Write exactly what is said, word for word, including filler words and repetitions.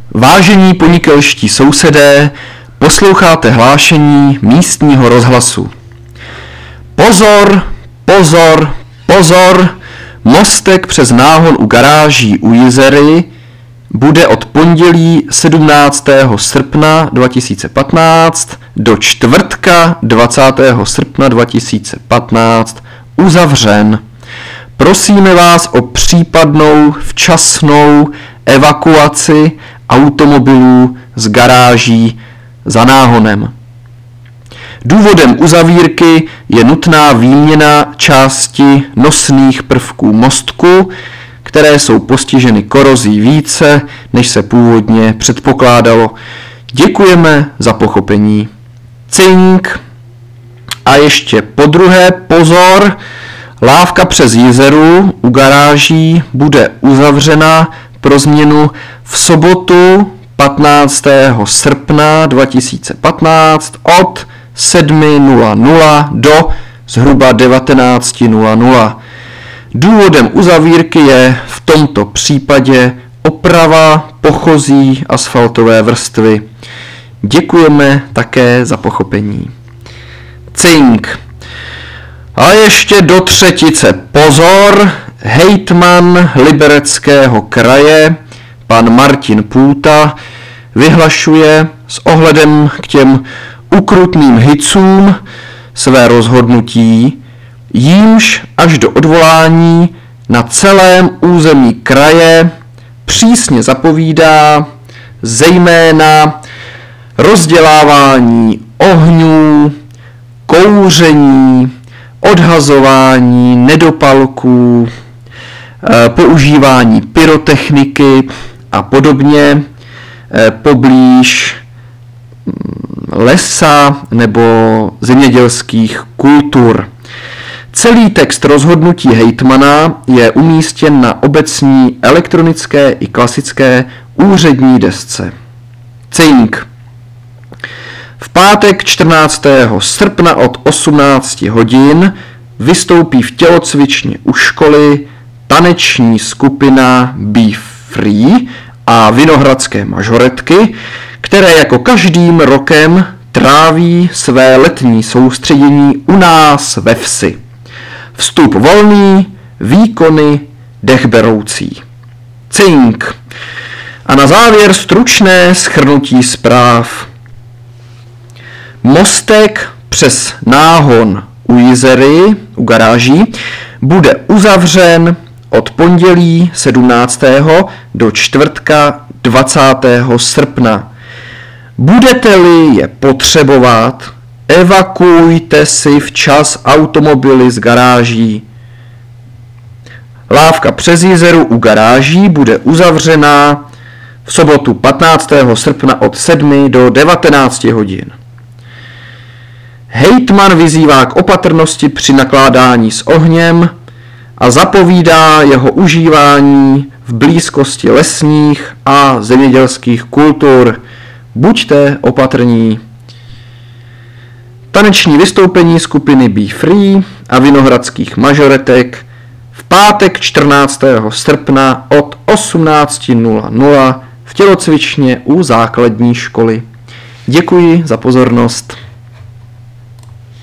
Vážení ponikelští sousedé, posloucháte hlášení místního rozhlasu. Pozor, pozor, pozor, mostek přes náhon u garáží u Jizery bude od pondělí sedmnáctého srpna dva tisíce patnáct do čtvrtka dvacátého srpna dva tisíce patnáct uzavřen. Prosíme vás o případnou včasnou evakuaci automobilů z garáží za náhonem. Důvodem uzavírky je nutná výměna části nosných prvků mostku, které jsou postiženy korozí více, než se původně předpokládalo. Děkujeme za pochopení. Cink. A ještě podruhé pozor, lávka přes Jizeru u garáží bude uzavřena pro změnu v sobotu patnáctého srpna dva tisíce patnáct od sedm nula nula do zhruba devatenáct nula nula. Důvodem uzavírky je v tomto případě oprava pochozí asfaltové vrstvy. Děkujeme také za pochopení. Cink. A ještě do třetice pozor, hejtman Libereckého kraje, pan Martin Půta, vyhlašuje s ohledem k těm ukrutným hicům své rozhodnutí, jímž až do odvolání na celém území kraje přísně zapovídá zejména rozdělávání ohňů, kouření, odhazování nedopalků, používání pyrotechniky a podobně poblíž lesa nebo zemědělských kultur. Celý text rozhodnutí hejtmana je umístěn na obecní elektronické i klasické úřední desce. Cink. V pátek čtrnáctého srpna od osmnácti hodin vystoupí v tělocvičně u školy taneční skupina Be Free a Vinohradské mažoretky, které jako každým rokem tráví své letní soustředění u nás ve vsi. Vstup volný, výkony dechberoucí. Cink. A na závěr stručné shrnutí zpráv. Mostek přes náhon u Jizery, u garáží, bude uzavřen od pondělí sedmnáctého do čtvrtka dvacátého srpna. Budete-li je potřebovat, evakuujte si včas automobily z garáží. Lávka přes Jizeru u garáží bude uzavřena v sobotu patnáctého srpna od sedmi do devatenácti hodin. Hejtman vyzývá k opatrnosti při nakládání s ohněm a zapovídá jeho užívání v blízkosti lesních a zemědělských kultur. Buďte opatrní. Taneční vystoupení skupiny Be Free a Vinohradských mažoretek v pátek čtrnáctého srpna od osmnácti nula nula v tělocvičně u základní školy. Děkuji za pozornost.